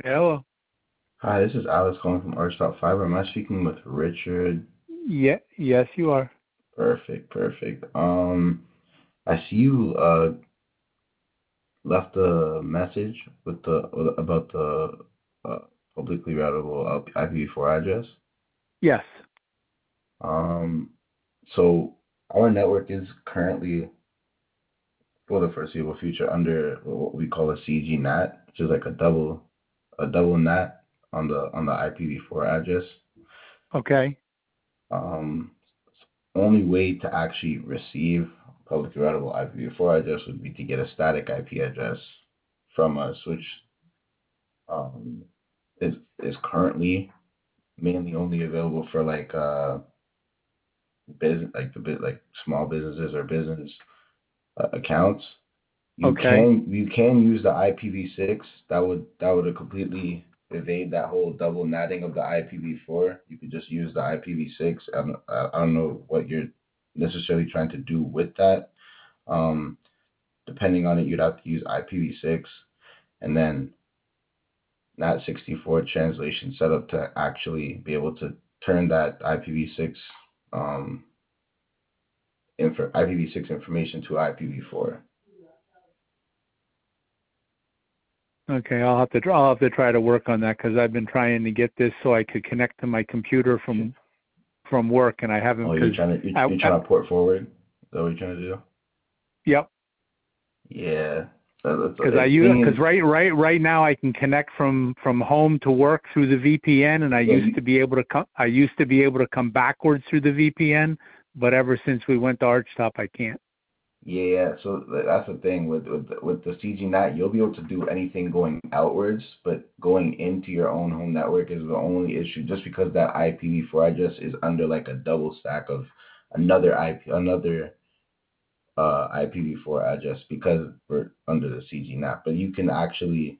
Hello. Hi, this is Alex calling from Arch Fiber. Am I speaking with Richard? Yeah, yes, you are. Perfect, perfect. I see you left a message about the uh, publicly routable IPv4 address. Yes. Um, so our network is currently for the foreseeable future under what we call a CG NAT, which is like a double NAT on the IPv4 address. Okay. Um, Only way to actually receive publicly routable IPv4 address would be to get a static IP address from us, which um, is currently mainly only available for like business, like the bit like small businesses or business accounts. You Okay. can use the IPv6. That would completely evade that whole double natting of the IPv4. You could just use the IPv6. I don't know what you're necessarily trying to do with that. Um, Depending on it, you'd have to use IPv6 and then NAT64 translation set up to actually be able to turn that IPv6 information to IPv4. Okay. I'll have to try to work on that because I've been trying to get this so I could connect to my computer from work, and I haven't Oh, you're because trying to you're trying to port forward? Is that what you're trying to do? yep. Yeah. That's Because the thing is, right now I can connect from home to work through the VPN, and yeah, you, I used to be able to come backwards through the VPN, but ever since we went to Archtop, I can't. yeah. So that's the thing with the CGNAT, you'll be able to do anything going outwards, but going into your own home network is the only issue. Just because that IPv4 address is under like a double stack of another IPv4 address because we're under the CGNAT. But you can actually,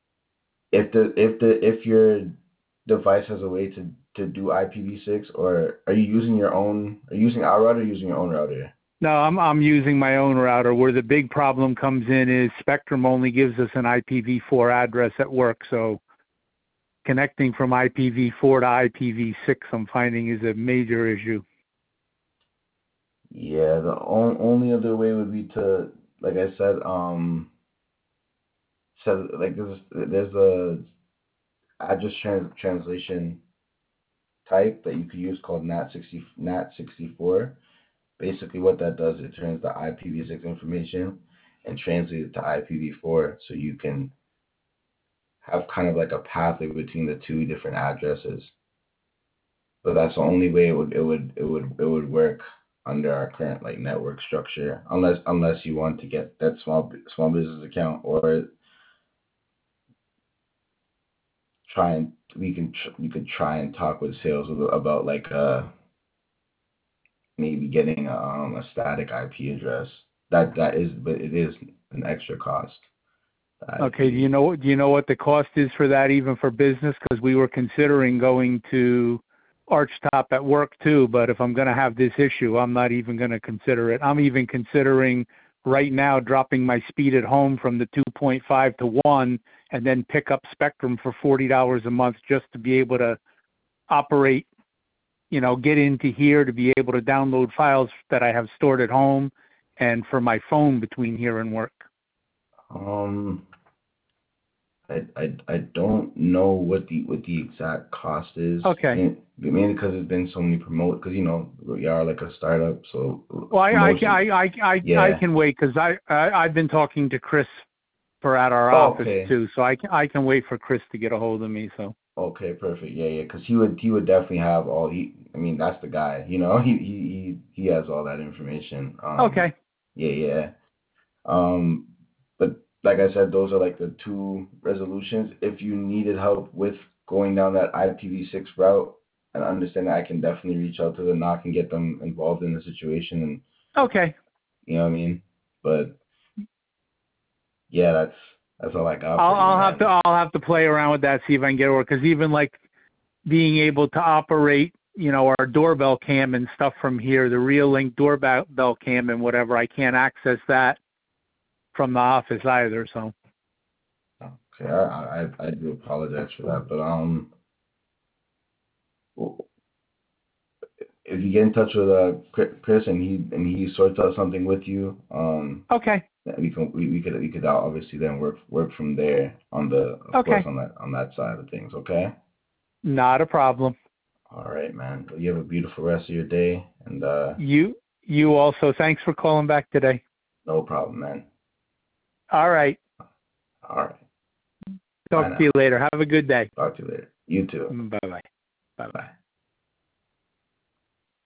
if your device has a way to do IPv6, or are you using your own? Are you using our router or using your own router? No, I'm using my own router. Where the big problem comes in is Spectrum only gives us an IPv4 address at work, so connecting from IPv4 to IPv6 I'm finding is a major issue. Yeah, the only other way would be to, like I said, so like there's a address translation type that you could use called NAT64. Basically, what that does, it turns the IPv6 information and translates it to IPv4, so you can have kind of like a pathway between the two different addresses. But that's the only way it would work under our current like network structure, unless you want to get that small business account, or try and you could try and talk with sales about like maybe getting a static IP address. But it is an extra cost. The Okay, IP. do you know what the cost is for that even for business? Because we were considering going to Archtop at work too, but if I'm going to have this issue, I'm not even going to consider it. I'm even considering right now dropping my speed at home from the 2.5 to 1 and then pick up Spectrum for $40 a month just to be able to operate, get into here to be able to download files that I have stored at home and for my phone between here and work. Um, I don't know what the exact cost is. Okay. Mainly because there's been so many because we are like a startup, so Well, promotion. I Yeah. can wait because I've been talking to Chris for at our Oh, office okay. too, so I can wait for Chris to get a hold of me. So Okay, perfect. Yeah, yeah. Because he would definitely have all he. I mean, that's the guy. He has all that information. okay, Yeah, yeah. Um, but like I said, those are like the two resolutions. If you needed help with going down that IPv6 route, and understand that I can definitely reach out to the knock and get them involved in the situation, and okay. you know what I mean. But yeah, that's all I got for you, man. I'll have to play around with that, see if I can get it work. Because even like being able to operate, our doorbell cam and stuff from here, the Real Link doorbell cam and whatever, I can't access that from the office either. So Okay, I do apologize for that, but if you get in touch with Chris and he sorts out something with you, Okay. we could obviously then work from there on the of course Okay. on that side of things. Okay. Not a problem. All right, man. Well, you have a beautiful rest of your day, and You also. Thanks for calling back today. no problem, man. All right. All right. Bye Talk to now. you later. Have a good day. Talk to you later. You too. Bye bye. Bye bye. Bye.